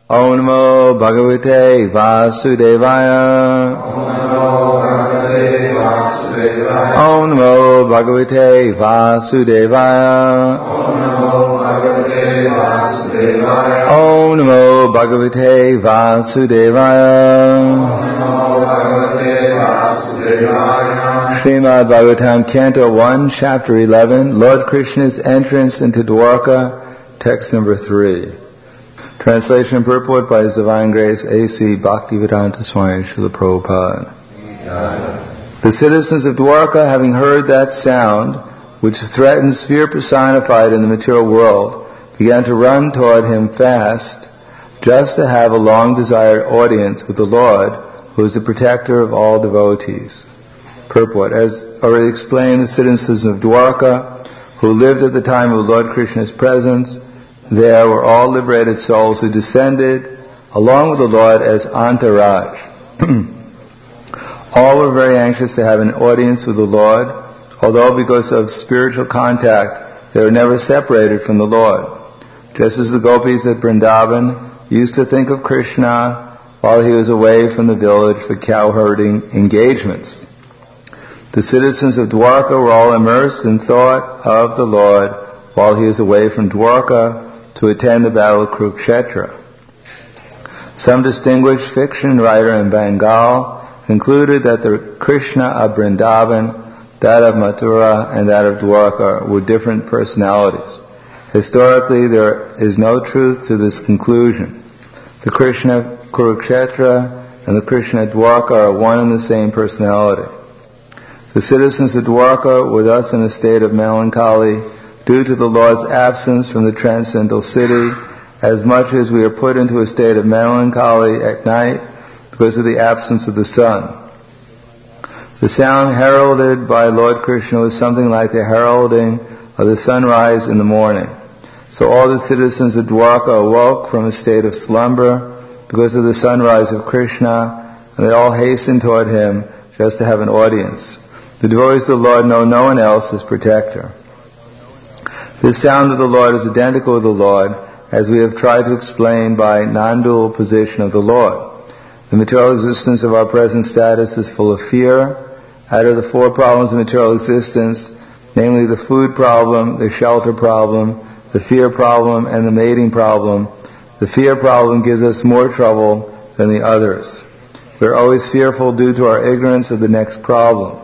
Om Namo Bhagavate Vasudevaya. Om Namo Bhagavate Vasudevaya. Om Namo Bhagavate Vasudevaya. Srimad Bhagavatam, Canto 1, Chapter 11, Lord Krishna's entrance into Dwarka, text number 3. Translation and purport by His Divine Grace A.C. Bhaktivedanta Swami Srila Prabhupada. The citizens of Dwarka, having heard that sound, which threatens fear personified in the material world, began to run toward him fast, just to have a long-desired audience with the Lord, who is the protector of all devotees. Purport. As already explained, the citizens of Dwarka, who lived at the time of Lord Krishna's presence, there were all liberated souls who descended along with the Lord as entourage. All were very anxious to have an audience with the Lord, although because of spiritual contact they were never separated from the Lord. Just as the gopis at Vrindavan used to think of Krishna while he was away from the village for cow herding engagements. The citizens of Dwarka were all immersed in thought of the Lord while he was away from Dwarka to attend the battle of Kurukshetra. Some distinguished fiction writer in Bengal concluded that the Krishna of Vrindavan, that of Mathura, and that of Dwarka were different personalities. Historically, there is no truth to this conclusion. The Krishna of Kurukshetra and the Krishna of Dwarka are one and the same personality. The citizens of Dwarka were thus in a state of melancholy due to the Lord's absence from the transcendental city, as much as we are put into a state of melancholy at night because of the absence of the sun. The sound heralded by Lord Krishna was something like the heralding of the sunrise in the morning. So all the citizens of Dwarka awoke from a state of slumber because of the sunrise of Krishna, and they all hastened toward him just to have an audience. The devotees of the Lord know no one else as protector. This sound of the Lord is identical with the Lord, as we have tried to explain by non-dual position of the Lord. The material existence of our present status is full of fear. Out of the 4 problems of material existence, namely the food problem, the shelter problem, the fear problem, and the mating problem, the fear problem gives us more trouble than the others. We are always fearful due to our ignorance of the next problem.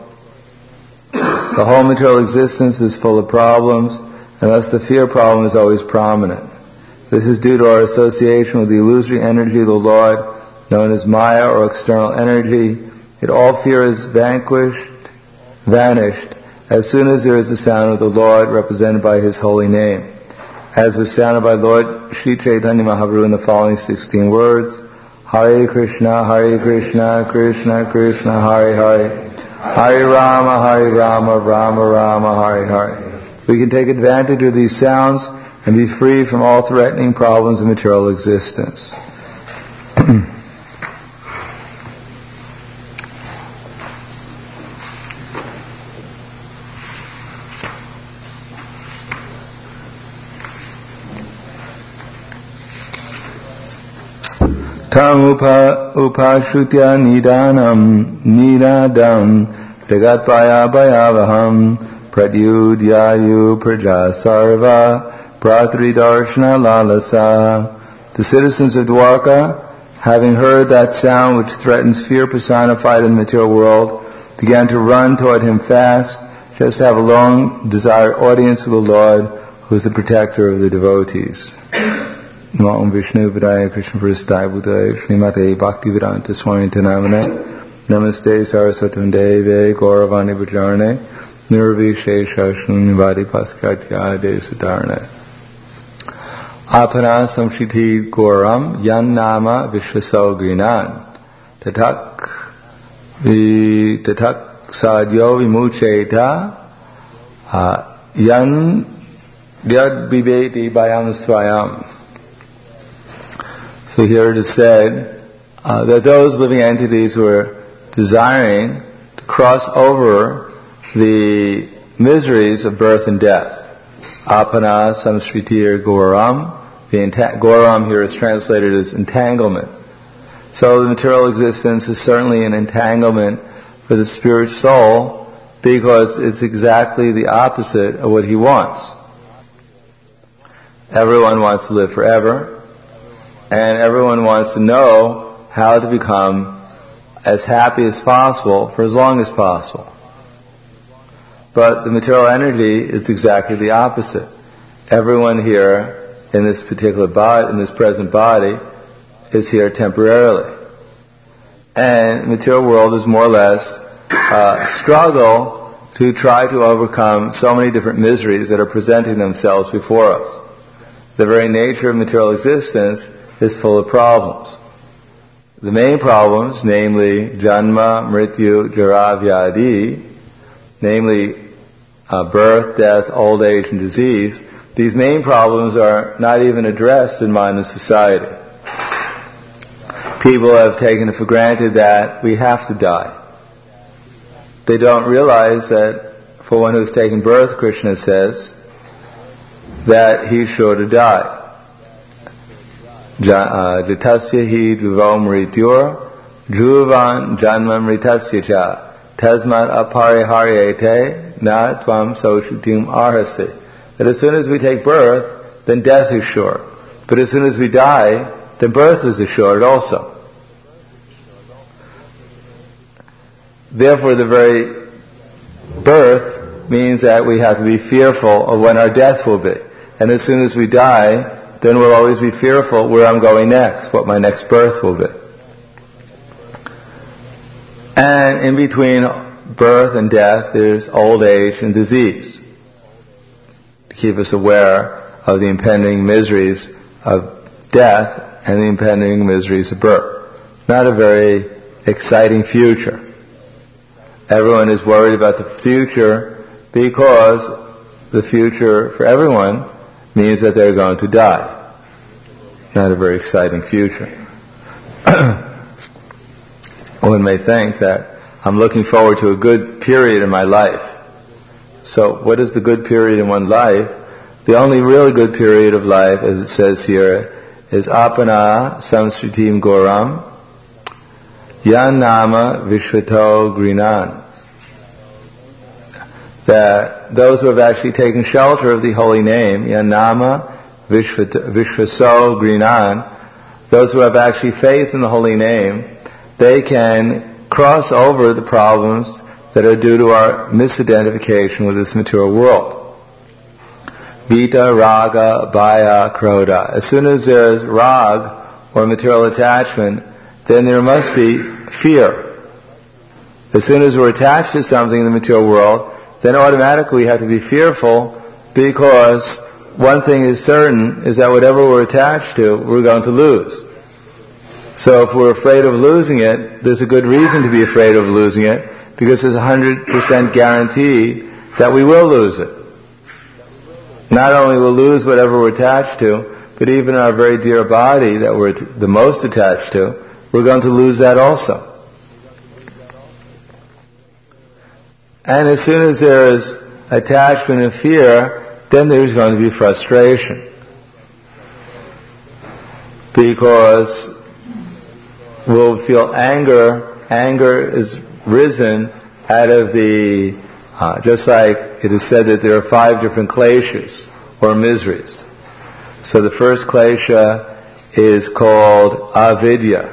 The whole material existence is full of problems, and thus the fear problem is always prominent. This is due to our association with the illusory energy of the Lord, known as Maya or external energy. Yet all fear is vanished, as soon as there is the sound of the Lord represented by His holy name, as was sounded by Lord Sri Chaitanya Mahaprabhu in the following 16 words: Hare Krishna, Krishna Krishna, Hare Hare, Hare Rama, Rama Rama, Hare Hare. We can take advantage of these sounds and be free from all threatening problems of material existence. Tam upashutya nidadam jagatpaya bhayavaham pradyudyayu praja sarva pratridarshana lalasa. The citizens of Dwarka, having heard that sound which threatens fear personified in the material world, began to run toward him fast, just to have a long-desired audience with the Lord, who is the protector of the devotees. Namo Om Vishnu Padaya Krishna Prasthaya Bhutaya Srimate Bhaktivedanta Swami Namane Namaste Saraswatam Deve Gauravani Bhajarane Nirvishesha Shunyavadi Paskatya Desadarane Apana Samshiti Gauram Yan Nama Vishvaso Grinan Tatak Sadyo Vimucheta Yan Vyad Bibeti Bayam Swayam. So here it is said that those living entities who are desiring to cross over the miseries of birth and death, apana samsritir goram Goram here is translated as entanglement. So the material existence is certainly an entanglement for the spirit soul because it's exactly the opposite of what he wants. Everyone wants to live forever, and everyone wants to know how to become as happy as possible for as long as possible. But the material energy is exactly the opposite. Everyone here in this particular body, in this present body, is here temporarily. And the material world is more or less a struggle to try to overcome so many different miseries that are presenting themselves before us. The very nature of material existence is full of problems. The main problems, namely Janma, Mrityu, Jara, Vyadi, namely birth, death, old age, and disease, these main problems are not even addressed in modern society. People have taken it for granted that we have to die. They don't realize that for one who's taken birth, Krishna says, that he's sure to die. Jatasya hi dhruvam mrityur dhruvan janma mritasya cha tasmat apariharyate na tvam soshutim arhasi. That as soon as we take birth, then death is sure. But as soon as we die, then birth is assured also. Therefore, the very birth means that we have to be fearful of when our death will be. And as soon as we die, then we'll always be fearful where I'm going next, what my next birth will be. And in between birth and death, there's old age and disease, to keep us aware of the impending miseries of death and the impending miseries of birth. Not a very exciting future. Everyone is worried about the future because the future for everyone means that they're going to die. Not a very exciting future. One may think that I'm looking forward to a good period in my life. So what is the good period in one's life? The only really good period of life, as it says here, is apana samsritim goram yan nama vishvato grinan. That those who have actually taken shelter of the holy name, yan nama vishvaso grinan, those who have actually faith in the holy name, they can cross over the problems that are due to our misidentification with this material world. Vita, raga, bhaya, krodha. As soon as there's rag, or material attachment, then there must be fear. As soon as we're attached to something in the material world, then automatically we have to be fearful, because one thing is certain, is that whatever we're attached to, we're going to lose. So if we're afraid of losing it, there's a good reason to be afraid of losing it, because there's a 100% guarantee that we will lose it. Not only will lose whatever we're attached to, but even our very dear body that we're the most attached to, we're going to lose that also. And as soon as there is attachment and fear, then there's going to be frustration. Because we'll feel anger. Anger is risen out of the, just like it is said that there are 5 different kleshas, or miseries. So the first klesha is called avidya.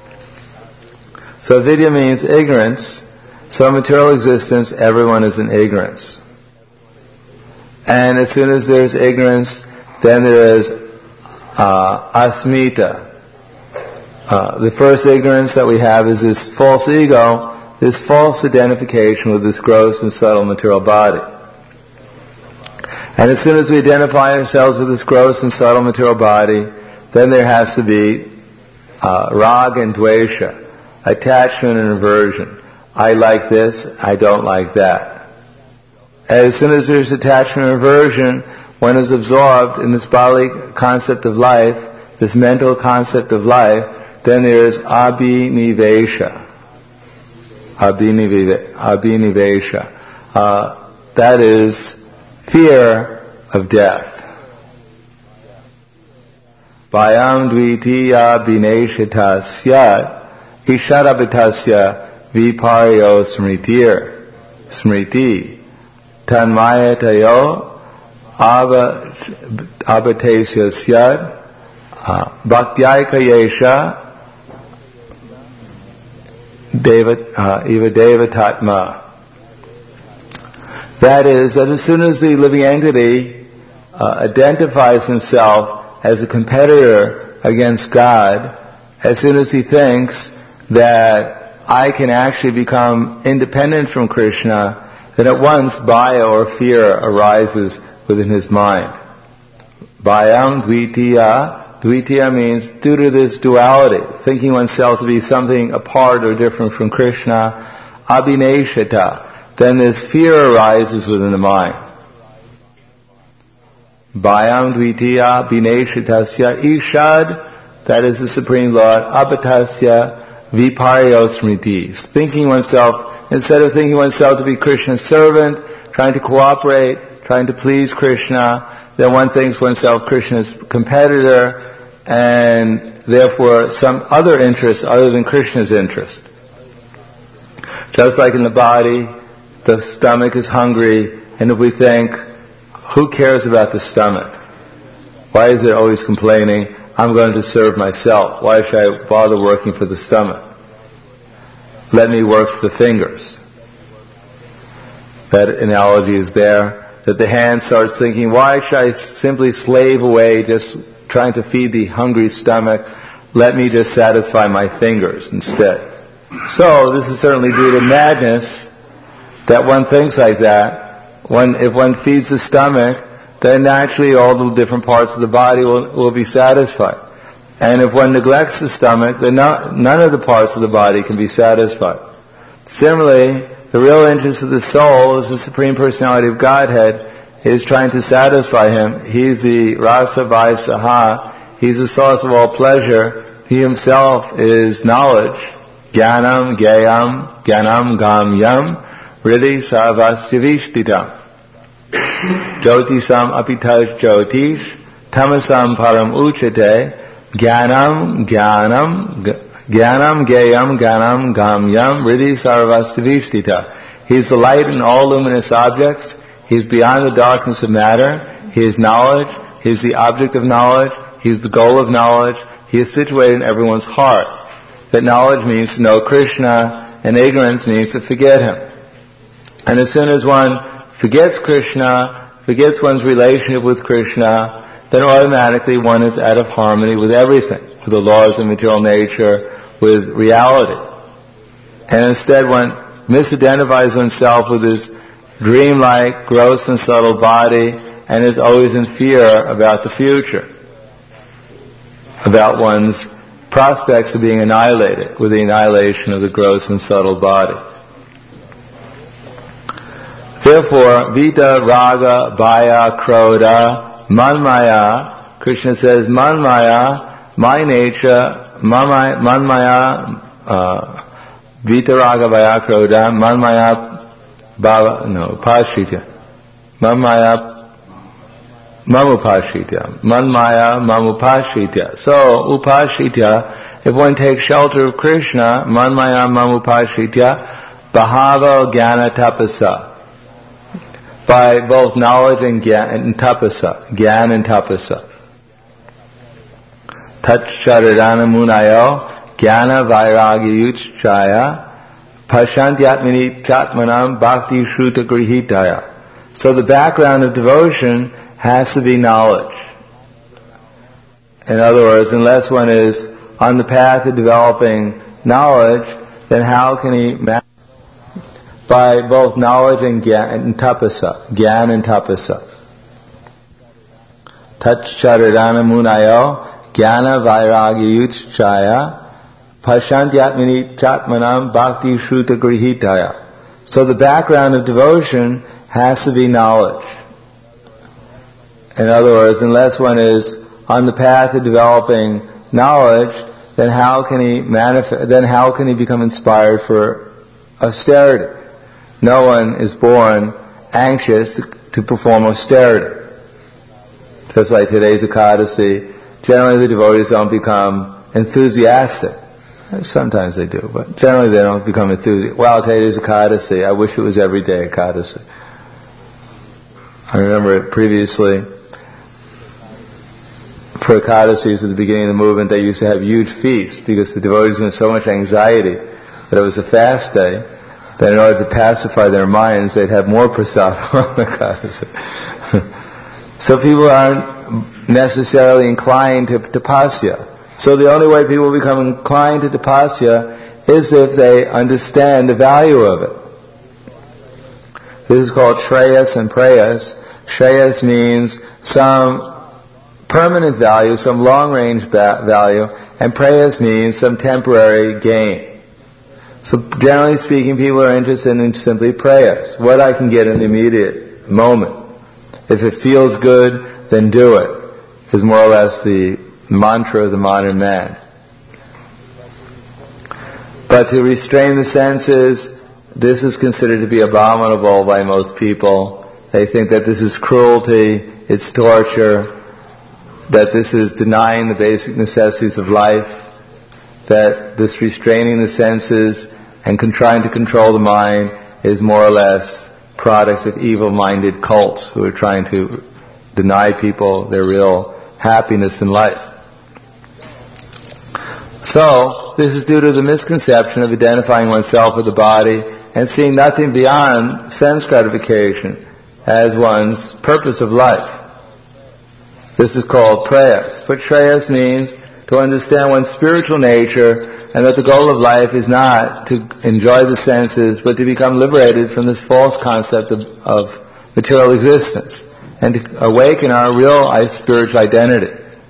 So avidya means ignorance. So material existence, everyone is in ignorance. And as soon as there's ignorance, then there is asmita. The first ignorance that we have is this false ego, this false identification with this gross and subtle material body. And as soon as we identify ourselves with this gross and subtle material body, then there has to be rag and dvesha, attachment and aversion. I like this, I don't like that. As soon as there's attachment and aversion, one is absorbed in this bodily concept of life, this mental concept of life, then there's abhinivesha. Abhinivesha. That is fear of death. Vayam dvitiya bineshita syat isharabitasya viparyo smriti tanmayatayo abatesya syat bhaktyayika yesha eva devatatma. That is, that as soon as the living entity identifies himself as a competitor against God, as soon as he thinks that I can actually become independent from Krishna, then at once bhaya or fear arises within his mind. Bhayam dvitiya. Dvitiya means due to this duality, thinking oneself to be something apart or different from Krishna, abhineshita. Then this fear arises within the mind. Bhayam dvitiya bineshitasya ishad, that is the Supreme Lord, abatasya viparyo smriti. Thinking oneself, instead of thinking oneself to be Krishna's servant, trying to cooperate, trying to please Krishna, then one thinks oneself Krishna's competitor, and therefore some other interest other than Krishna's interest. Just like in the body, the stomach is hungry, and if we think, who cares about the stomach? Why is it always complaining, I'm going to serve myself. Why should I bother working for the stomach? Let me work for the fingers. That analogy is there. That the hand starts thinking, why should I simply slave away just trying to feed the hungry stomach? Let me just satisfy my fingers instead. So this is certainly due to madness that one thinks like that. If one feeds the stomach, then naturally all the different parts of the body will be satisfied. And if one neglects the stomach, then none of the parts of the body can be satisfied. Similarly, the real interest of the soul is the Supreme Personality of Godhead is trying to satisfy him. He's the Rasa Vaisaha. He's the source of all pleasure. He himself is knowledge. Jnanam Gyayam Jnanam Gamyam Riddhi Sarvastivishtitam Jyotisam Apitaj Jyotish Tamasam Param Uchate Jnanam Gyayam Jnanam Gamyam Riddhi Sarvastivishtitam. He's the light in all luminous objects. He's beyond the darkness of matter. He is knowledge. He is the object of knowledge. He is the goal of knowledge. He is situated in everyone's heart. That knowledge means to know Krishna, and ignorance means to forget him. And as soon as one forgets Krishna, forgets one's relationship with Krishna, then automatically one is out of harmony with everything, with the laws of material nature, with reality. And instead one misidentifies oneself with this dreamlike, gross and subtle body, and is always in fear about the future, about one's prospects of being annihilated with the annihilation of the gross and subtle body. Therefore, Vita, Raga, Bhaya, Krodha, Manmaya, Krishna says, Manmaya, my nature, Manmaya, Vita, Raga, Bhaya, Krodha, Manmaya, Pashitya. Manmaya, Mamupashitya. Manmaya, Mamupashitya. So, Upashitya, if one takes shelter of Krishna, Manmaya, Mamupashitya, Bhava, Jnana, Tapasa. By both knowledge and tapasa. Gyan and tapasa. Tatcharadana munayo, Jnana, Vairagya, Yuchchaya, Pashantyatmini Chatmanam Bhakti Shruta Grihitaya. So the background of devotion has to be knowledge. In other words, unless one is on the path of developing knowledge, then how can he by both knowledge and tapasa. Gyan and tapasa. Tatcharadana munayo, Jnana Vairagya Yuchchaya, Pashantyatmini Chatmanam Bhakti Shruta Grihitaya. So the background of devotion has to be knowledge. In other words, unless one is on the path of developing knowledge, then how can he become inspired for austerity? No one is born anxious to perform austerity. Just like today's Ekadasi, generally the devotees don't become enthusiastic. Sometimes they do, but generally they don't become enthusiastic. Well, today is Ekadasi. I wish it was every day Ekadasi. I remember previously, for Ekadasis at the beginning of the movement, they used to have huge feasts because the devotees were in so much anxiety that it was a fast day, that in order to pacify their minds, they'd have more prasad on Ekadasi. So people aren't necessarily inclined to tapasya. So the only way people become inclined to tapasya is if they understand the value of it. This is called shreyas and prayas. Shreyas means some permanent value, some long-range value, and prayas means some temporary gain. So generally speaking, people are interested in simply prayas, what I can get in the immediate moment. If it feels good, then do it, is more or less the mantra of the modern man. But to restrain the senses, this is considered to be abominable by most people. They think that this is cruelty, it's torture, that this is denying the basic necessities of life, that this restraining the senses and trying to control the mind is more or less products of evil-minded cults who are trying to deny people their real happiness in life. So, this is due to the misconception of identifying oneself with the body and seeing nothing beyond sense gratification as one's purpose of life. This is called prayas. But shreyas means to understand one's spiritual nature and that the goal of life is not to enjoy the senses but to become liberated from this false concept of material existence and to awaken our real spiritual identity.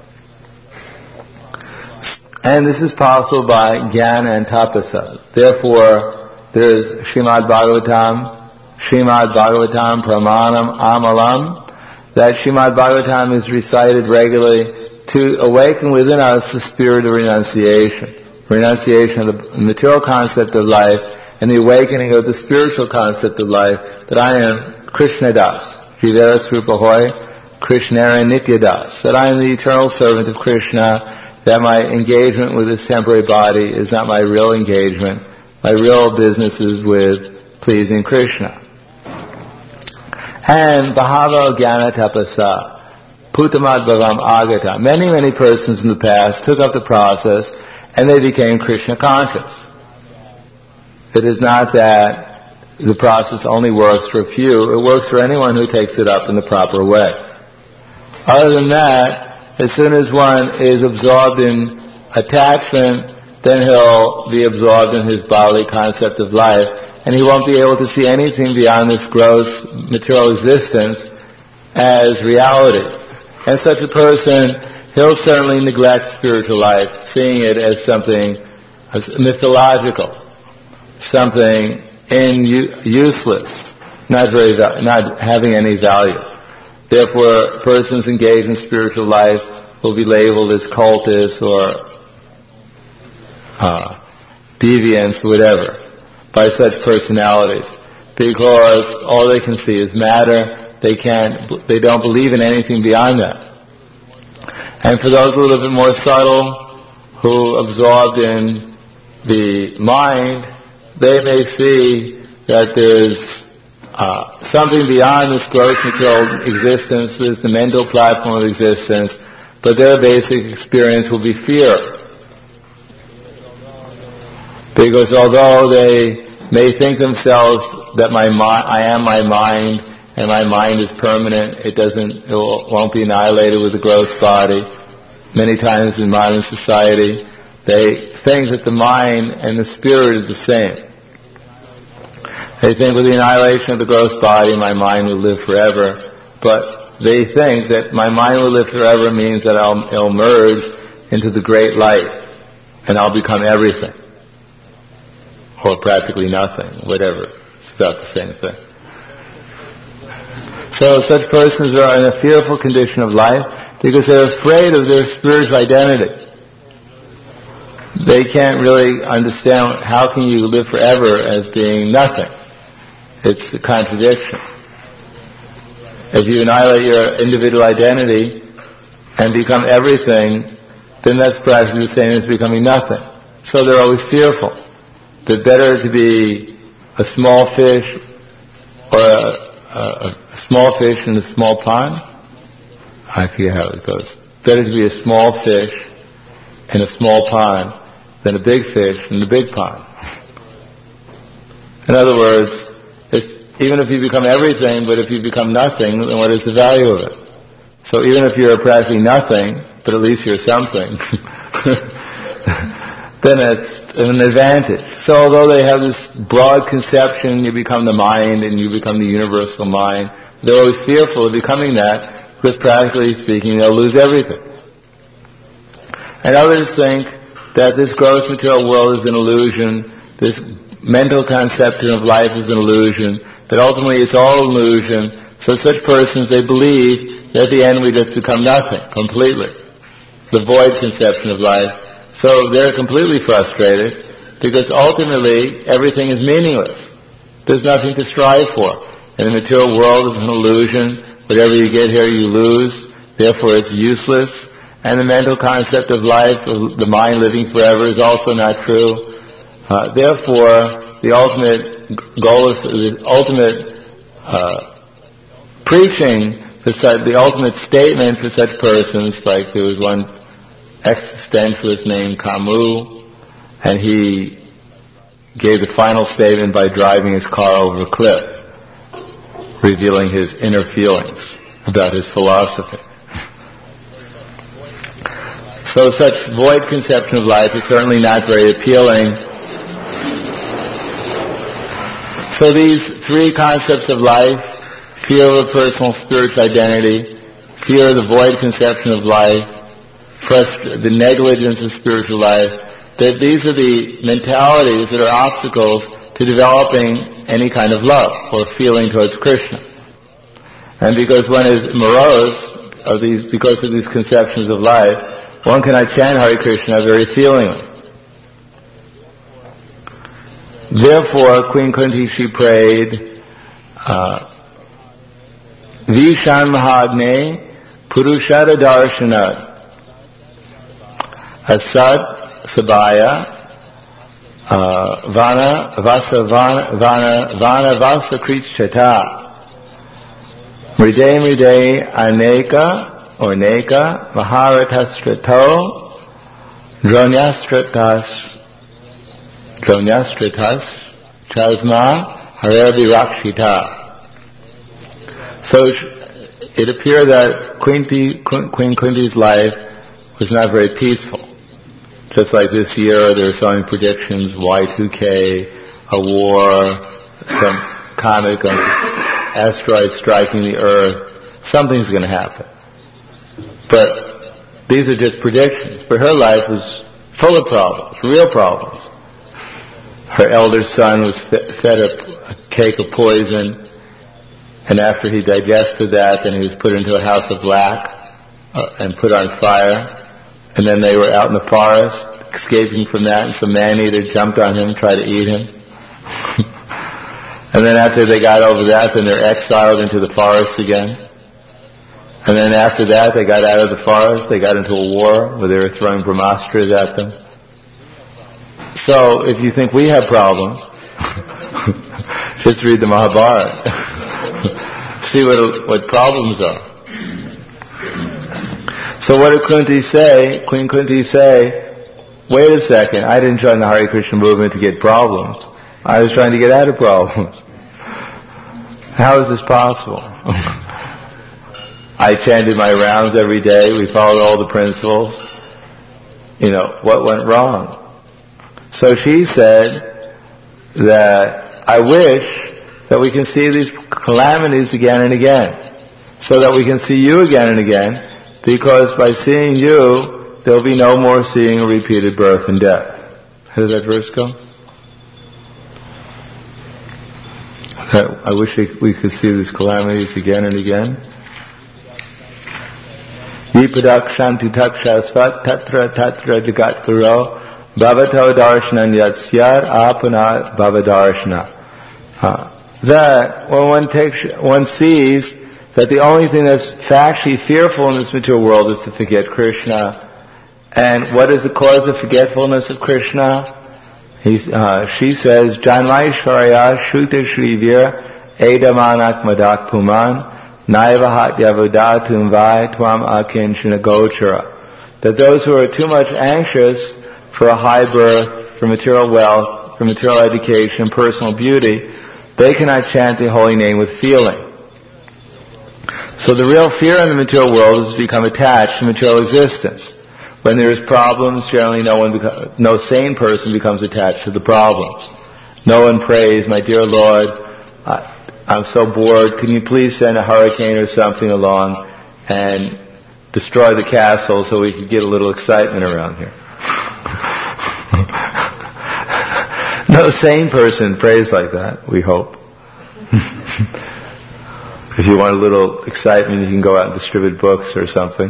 And this is possible by jnana and tapasa. Therefore, there is Srimad Bhagavatam Pramanam Amalam, that Srimad Bhagavatam is recited regularly to awaken within us the spirit of renunciation of the material concept of life and the awakening of the spiritual concept of life, that I am Krishna Das, Jivera Srupa Hoy, Krishnara Nitya Das, that I am the eternal servant of Krishna, that my engagement with this temporary body is not my real engagement. My real business is with pleasing Krishna. And Bhava Jnana Tapasa, Putamad Bhavam Agata. Many persons in the past took up the process and they became Krishna conscious. It is not that the process only works for a few, it works for anyone who takes it up in the proper way. Other than that, as soon as one is absorbed in attachment, then he'll be absorbed in his bodily concept of life, and he won't be able to see anything beyond this gross material existence as reality. And such a person, he'll certainly neglect spiritual life, seeing it as something mythological, something useless, not having any value. Therefore, persons engaged in spiritual life will be labeled as cultists or deviants, whatever, by such personalities, because all they can see is matter. They don't believe in anything beyond that. And for those who are a little bit more subtle, who absorbed in the mind, they may see that there's something beyond this gross material existence. There's the mental platform of existence, but their basic experience will be fear. Because although they may think themselves that I am my mind, and my mind is permanent, it won't be annihilated with the gross body. Many times in modern society, they think that the mind and the spirit is the same. They think with the annihilation of the gross body, my mind will live forever. But they think that my mind will live forever means that it'll merge into the great light, and I'll become everything. Or practically nothing, whatever. It's about the same thing. So such persons are in a fearful condition of life because they're afraid of their spiritual identity. They can't really understand how can you live forever as being nothing. It's a contradiction. If you annihilate your individual identity, and become everything, then that's practically the same as becoming nothing. So they're always fearful. That better to be a small fish or a small fish in a small pond. I forget how it goes. Better to be a small fish in a small pond than a big fish in the big pond. In other words, even if you become everything, but if you become nothing, then what is the value of it? So even if you're practically nothing, but at least you're something, then it's an advantage. So although they have this broad conception, you become the mind and you become the universal mind, they're always fearful of becoming that, because practically speaking, they'll lose everything. And others think that this gross material world is an illusion, this mental conception of life is an illusion, that ultimately it's all illusion. So such persons, they believe that at the end we just become nothing, completely. The void conception of life. So they're completely frustrated, because ultimately everything is meaningless. There's nothing to strive for. And the material world is an illusion. Whatever you get here you lose, therefore it's useless. And the mental concept of life, the mind living forever, is also not true. Therefore, the ultimate goal is the ultimate preaching for such, the ultimate statement for such persons. Like there was one existentialist named Camus, and he gave the final statement by driving his car over a cliff, revealing his inner feelings about his philosophy. So such void conception of life is certainly not very appealing. So these three concepts of life, fear of a personal spiritual identity, fear of the void conception of life, the negligence of spiritual life, that these are the mentalities that are obstacles to developing any kind of love or feeling towards Krishna. And because one is morose because of these conceptions of life, one cannot chant Hare Krishna very feelingly. Therefore, Queen Kunti, she prayed, Vishan Mahagne Purushara Darshanat Asat Sabaya Vana Vasa Krichata Mride Aneka or Neka Maharatrastrato Dronyastratas Chasma Harevi Rakshita. So it appeared that Queen Kunti's life was not very peaceful. Just like this year, there are so many predictions, Y2K, a war, some comet, asteroid striking the Earth. Something's going to happen. But these are just predictions. But her life was full of problems, real problems. Her elder son was fed a cake of poison, and after he digested that, then he was put into a house of black and put on fire. And then they were out in the forest, escaping from that, and some man-eater jumped on him and tried to eat him. And then after they got over that, then they're exiled into the forest again. And then after that, they got out of the forest, they got into a war where they were throwing brahmastras at them. So, if you think we have problems, just read the Mahabharata. See what problems are. So what did Kunti say? Queen Kunti say, wait a second, I didn't join the Hare Krishna movement to get problems. I was trying to get out of problems. How is this possible? I chanted my rounds every day. We followed all the principles. What went wrong? So she said that I wish that we can see these calamities again and again, so that we can see you again and again, because by seeing you, there'll be no more seeing a repeated birth and death. How does that verse go? I wish we could see these calamities again and again. Yipadak shanti takshasvat tatra jagat guru bhavato darshanan yatsyar apana bhavadarshana. That when one sees that the only thing that's factually fearful in this material world is to forget Krishna. And what is the cause of forgetfulness of Krishna? She says, Janmaishvarya Shruta Shrivir Edamanak Madak Puman Naivahat Yavodatum Vai Twam Akinchana Gochara. That those who are too much anxious for a high birth, for material wealth, for material education, personal beauty, they cannot chant the holy name with feeling. So the real fear in the material world is to become attached to material existence. When there is problems, generally no sane person becomes attached to the problems. No one prays, my dear Lord, I'm so bored, can you please send a hurricane or something along and destroy the castle so we can get a little excitement around here. No sane person prays like that, we hope. If you want a little excitement, you can go out and distribute books or something.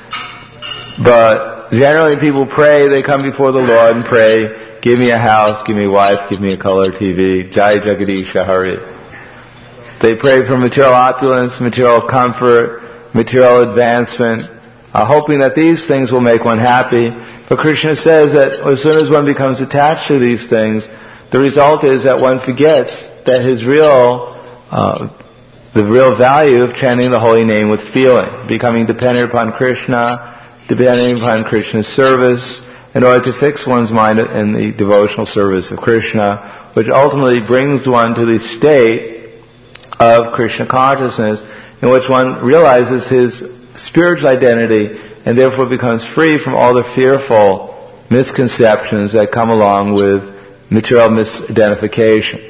But generally people pray, they come before the Lord and pray, give me a house, give me a wife, give me a color TV, Jai Jagadisha Hari. They pray for material opulence, material comfort, material advancement, hoping that these things will make one happy. But Krishna says that as soon as one becomes attached to these things, the result is that one forgets that the real value of chanting the holy name with feeling, becoming dependent upon Krishna, depending upon Krishna's service, in order to fix one's mind in the devotional service of Krishna, which ultimately brings one to the state of Krishna consciousness, in which one realizes his spiritual identity and therefore becomes free from all the fearful misconceptions that come along with material misidentification.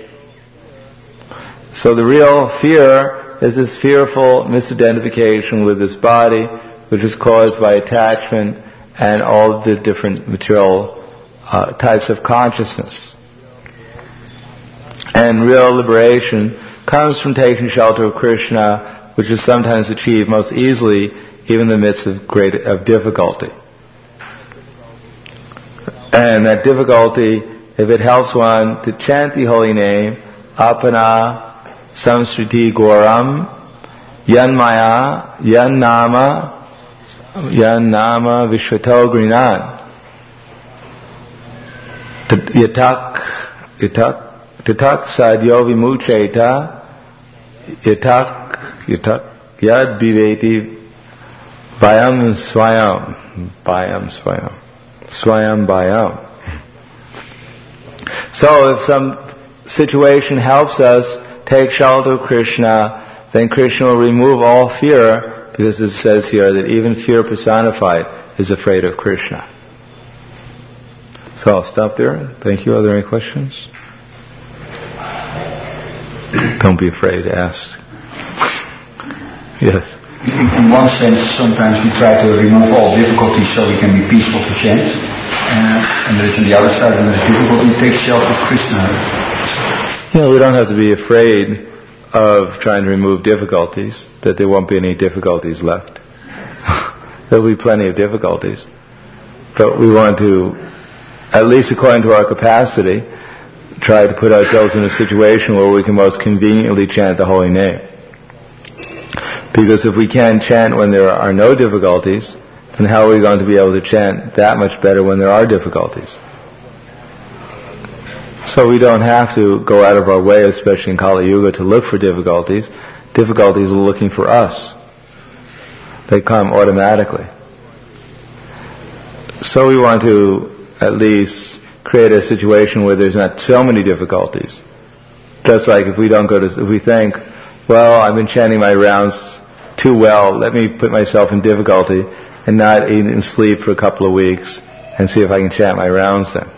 So the real fear is this fearful misidentification with this body, which is caused by attachment and all the different material types of consciousness. And real liberation comes from taking shelter of Krishna, which is sometimes achieved most easily even in the midst of difficulty. And that difficulty, if it helps one to chant the holy name, apana samsriti goram yan maya yan nama vishvato grinan yatak sadyo vimucheta yatak yad biveti Bayam Swayam Bayam. So if some situation helps us take shelter of Krishna, then Krishna will remove all fear, because it says here that even fear personified is afraid of Krishna. So I'll stop there. Thank you. Are there any questions? Don't be afraid to ask. Yes. In one sense, sometimes we try to remove all difficulties so we can be peaceful to chant. And there is on the other side, when there's difficulty, take shelter of Krishna. We don't have to be afraid of trying to remove difficulties, that there won't be any difficulties left. There'll be plenty of difficulties. But we want to, at least according to our capacity, try to put ourselves in a situation where we can most conveniently chant the holy name. Because if we can't chant when there are no difficulties, then how are we going to be able to chant that much better when there are difficulties? So we don't have to go out of our way, especially in Kali Yuga, to look for difficulties. Difficulties are looking for us. They come automatically. So we want to at least create a situation where there's not so many difficulties. Just like if we think, well, I've been chanting my rounds too well, let me put myself in difficulty and not eat and sleep for a couple of weeks and see if I can chant my rounds then.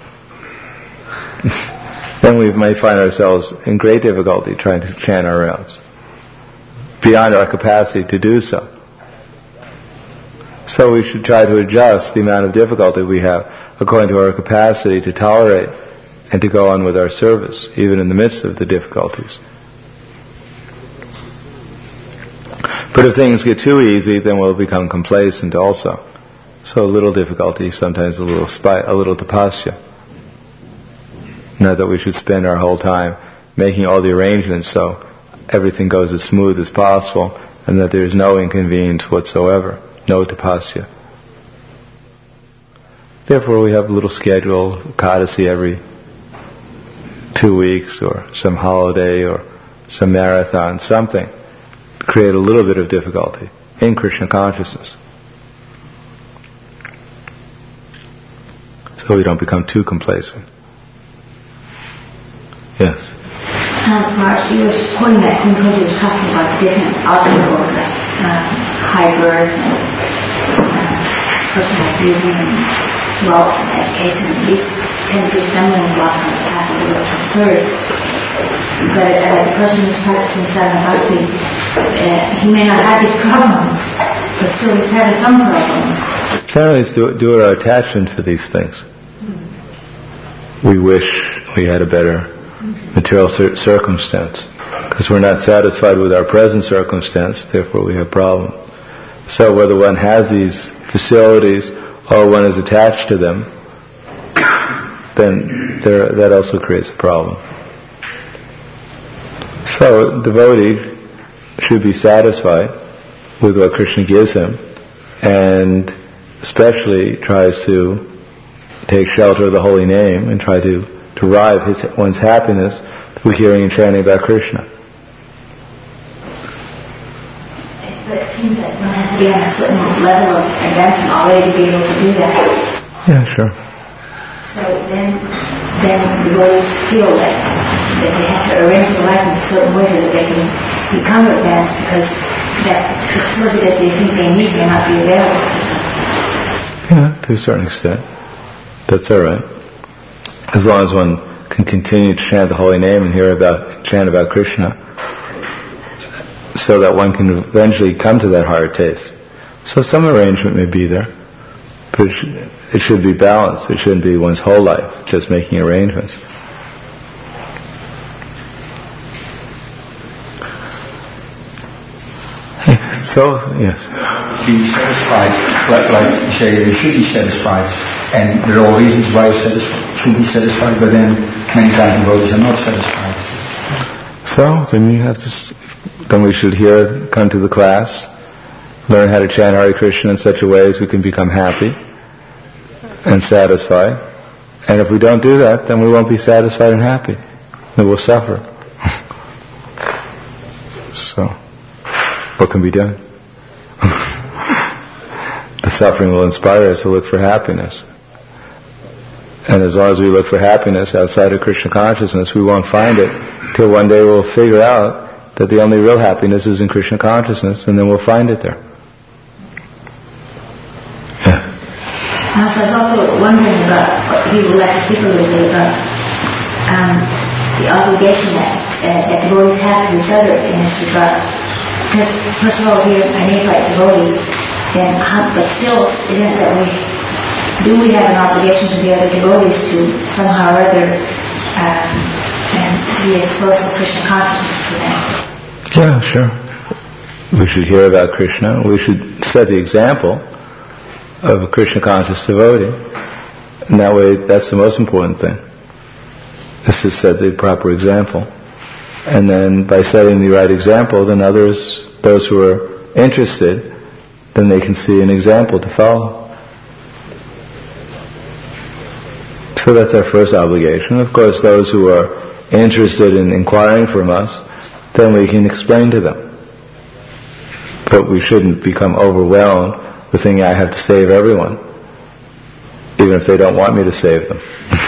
Then we may find ourselves in great difficulty trying to chant our rounds, beyond our capacity to do so. So we should try to adjust the amount of difficulty we have according to our capacity to tolerate and to go on with our service, even in the midst of the difficulties. But if things get too easy, then we'll become complacent also. So a little difficulty, sometimes a little tapasya. Not that we should spend our whole time making all the arrangements so everything goes as smooth as possible, and that there is no inconvenience whatsoever, no tapasya. Therefore, we have a little schedule, Ekadasi every 2 weeks, or some holiday, or some marathon, something to create a little bit of difficulty in Krishna consciousness, so we don't become too complacent. Yes. Maharaj, you were pointing that Kunkoji was talking about different obstacles like high birth and personal beauty and wealth and education. These tend to be stumbling blocks on the path of the first. But the person who's practicing sadhana bhakti, he may not have these problems, but still he's having some problems. Generally, it's due to our attachment for these things. We wish we had a better material circumstance, because we're not satisfied with our present circumstance, therefore we have problems. So whether one has these facilities or one is attached to them, then that also creates a problem. So a devotee should be satisfied with what Krishna gives him, and especially tries to take shelter of the holy name and try to derive one's happiness through hearing and chanting about Krishna. But it seems that one has to be on a certain level of advancement already to be able to do that. Yeah, sure. So then the devotees feel that they have to arrange their life in a certain way so that they can become advanced, because that facility that they think they need may not be available to them. Yeah, to a certain extent. That's all right. As long as one can continue to chant the holy name and chant about Krishna, so that one can eventually come to that higher taste. So some arrangement may be there, but it should be balanced. It shouldn't be one's whole life just making arrangements. So, yes. Be satisfied, like you say, you should be satisfied, and there are all reasons why you should be satisfied, but then many times devotees are not satisfied. So, then we should come to the class, learn how to chant Hare Krishna in such a way as we can become happy and satisfied. And if we don't do that, then we won't be satisfied and happy. Then we'll suffer. So, what can be done? The suffering will inspire us to look for happiness. And as long as we look for happiness outside of Krishna consciousness, we won't find it till one day we'll figure out that the only real happiness is in Krishna consciousness, and then we'll find it there. Yeah. I was also wondering about what you would like to speak a little bit about the obligation that devotees have to each other in this regard. Because first of all, we're an Nepalite devotee, but still, isn't it that we have an obligation to the other devotees to somehow or other and be a source of Krishna consciousness for them? Yeah, sure. We should hear about Krishna. We should set the example of a Krishna conscious devotee. And that way, that's the most important thing, is to set the proper example. And then by setting the right example, then those who are interested, then they can see an example to follow. So that's our first obligation. Of course, those who are interested in inquiring from us, then we can explain to them. But we shouldn't become overwhelmed with thinking I have to save everyone, even if they don't want me to save them.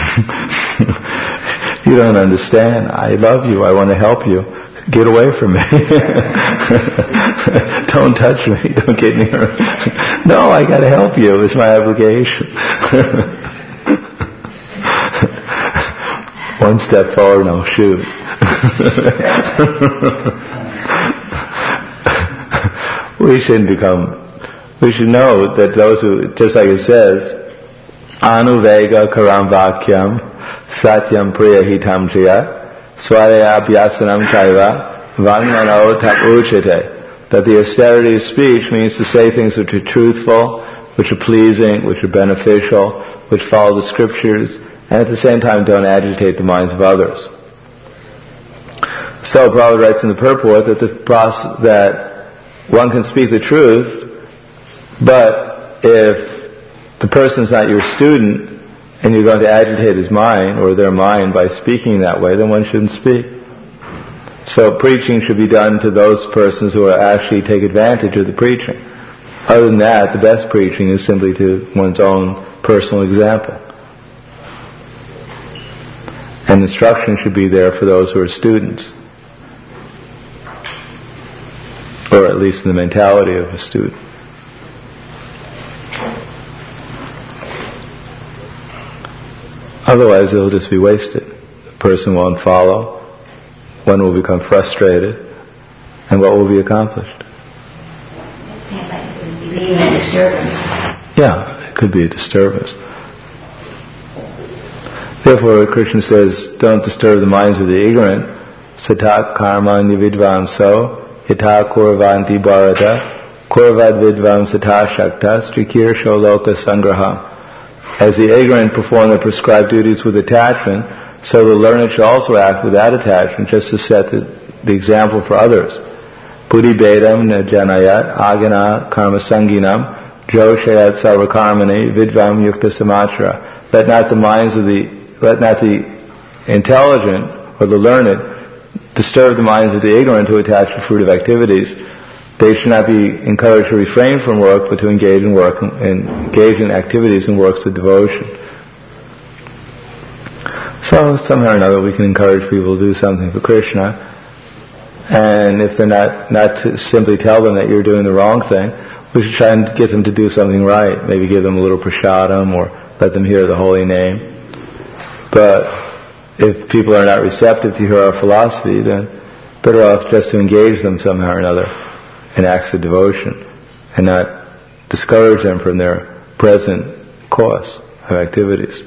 You don't understand. I love you. I want to help you. Get away from me. Don't touch me. Don't get near me. No, I got to help you. It's my obligation. One step forward, no, shoot. We should know that those who, just like it says, Anuvega karam vakyam satyam priyahitam triya swaraya abhyasanam chaiva vanmano tapuchite. That the austerity of speech means to say things which are truthful, which are pleasing, which are beneficial, which follow the scriptures, and at the same time don't agitate the minds of others. So Prabhupada writes in the purport that one can speak the truth, but if the person is not your student and you're going to agitate his mind or their mind by speaking that way, then one shouldn't speak. So preaching should be done to those persons who actually take advantage of the preaching. Other than that, the best preaching is simply to one's own personal example. And instruction should be there for those who are students, or at least in the mentality of a student. Otherwise, it'll just be wasted. The person won't follow, one will become frustrated, and what will be accomplished? Being a disturbance. Yeah, it could be a disturbance. Therefore, Krishna says, don't disturb the minds of the ignorant. Satat karmanya vidvamso, yata kurvanti bharata, kurvad vidvam sata shakta, strikir sholoka sangraham. As the ignorant perform their prescribed duties with attachment, so the learned should also act without attachment, just to set the example for others. Buddhi bedam na janayat agana karma sanginam jo shayat sarvakarmani vidvam yukta samachara. Let not the intelligent or the learned disturb the minds of the ignorant who attach to fruitive activities. They should not be encouraged to refrain from work, but to engage in work and engage in activities and works of devotion. So somehow or another we can encourage people to do something for Krishna. And if they're not to simply tell them that you're doing the wrong thing, we should try and get them to do something right. Maybe give them a little prasadam or let them hear the holy name. But if people are not receptive to hear our philosophy, then better off just to engage them somehow or another in acts of devotion and not discourage them from their present course of activities.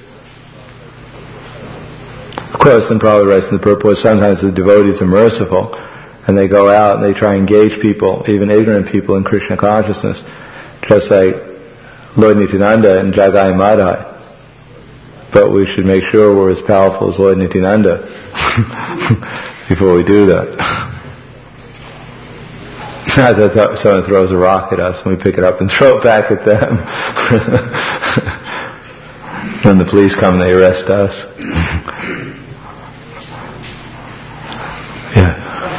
Of course, in Prabhupada writes in the purport, sometimes the devotees are merciful and they go out and they try and engage people, even ignorant people, in Krishna consciousness, just like Lord Nityananda and Jagai Madhai. But we should make sure we're as powerful as Lord Nityananda before we do that. Not that someone throws a rock at us and we pick it up and throw it back at them. When the police come and they arrest us. Yeah.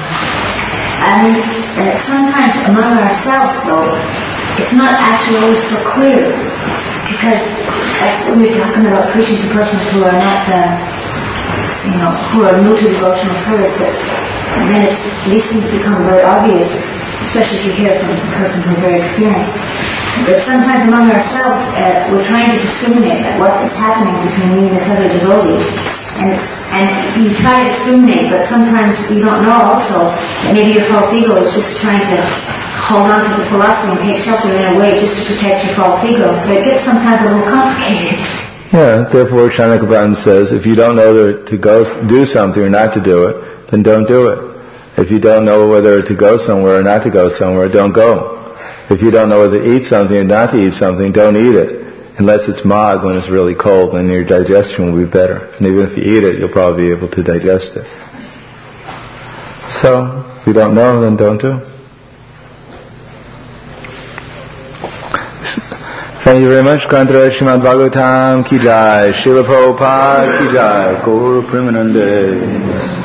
Sometimes among ourselves, though, it's not actually always so clear, because as we're talking about preaching to persons who are not, who are new to devotional service, and then these things become very obvious, especially if you hear from a person who's very experienced. But sometimes among ourselves, we're trying to discriminate at what is happening between me and this other devotee. And you try to discriminate, but sometimes you don't know also that maybe your false ego is just trying to hold on to the philosophy and take shelter in a way just to protect your false ego. So it gets sometimes a little complicated. Yeah, therefore Chanakabhan says, if you don't know whether to go do something or not to do it, then don't do it. If you don't know whether to go somewhere or not to go somewhere, don't go. If you don't know whether to eat something or not to eat something, don't eat it. Unless it's mag when it's really cold, then your digestion will be better. And even if you eat it, you'll probably be able to digest it. So, if you don't know, then don't do. Thank you very much. Kantra Srimad Bhagavatam ki jai, Srila Prabhupada ki jai, Gaur Premanande.